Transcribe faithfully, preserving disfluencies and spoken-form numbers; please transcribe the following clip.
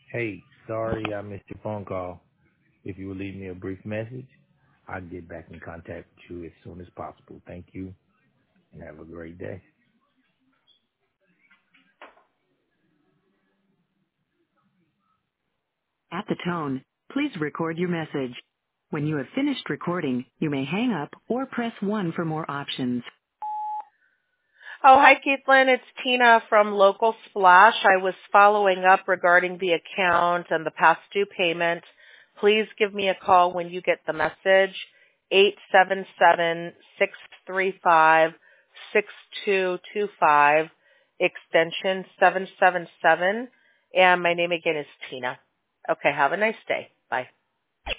Hey, sorry I missed your phone call. If you would leave me a brief message, I'll get back in contact with you as soon as possible. Thank you and have a great day. At the tone, please record your message. When you have finished recording, you may hang up or press one for more options. Oh, hi, Caitlin. It's Tina from Local Splash. I was following up regarding the account and the past due payment. Please give me a call when you get the message, eight seven seven, six three five, six two two five, extension seven seven seven, and my name again is Tina. Okay, have a nice day. Bye.